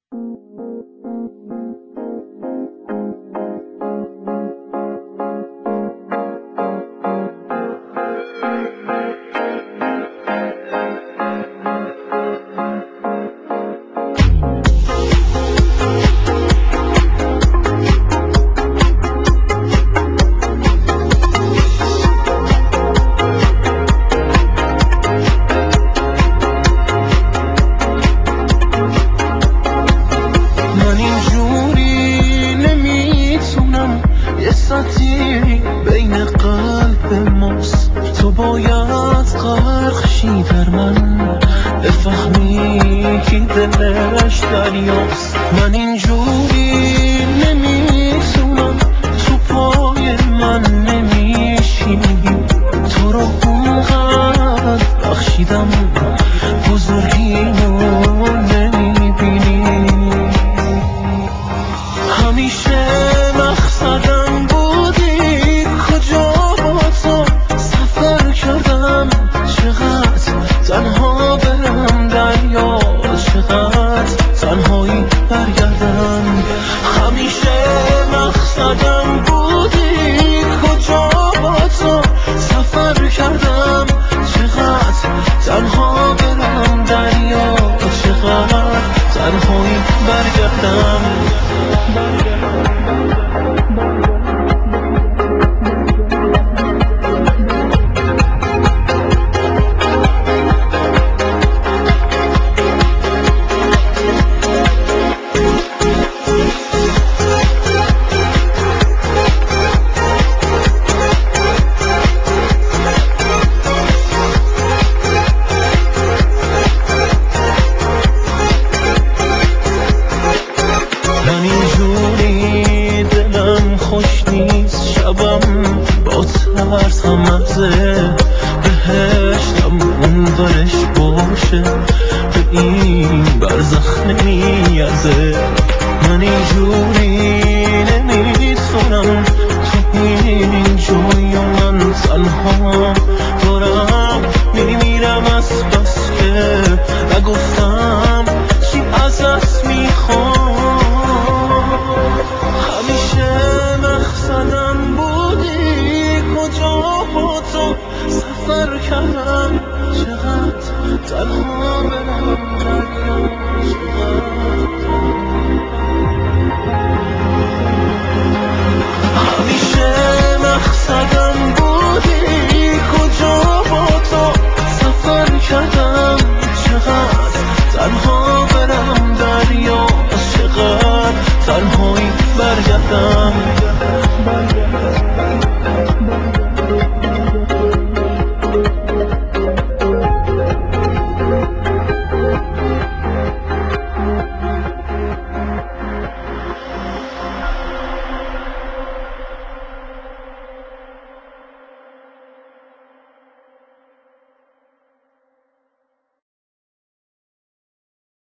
سطحی بین قلب ماست، تو باید غرق شی در من بفهمی که دلش دریاست. من اینجوری نمیتونم، تو پای من نمیشینی، تو رو اونقدر بخشیدم بزرگیمو نمیبینی. همیشه مقصدم بودی، کجا با تو سفر کردم، چقدر تنها برم دریا، چقدر تنهایی برگردم. همیشه مقصدم بودی، کجا با تو سفر کردم، چقدر تنها برم دریا، چقدر تنهایی برگردم. من اینجوری دلم خوش نیست، شبم با ترس همزه، بهشتم اون ورش باشه، به این برزخ نمیارزه. من اینجوری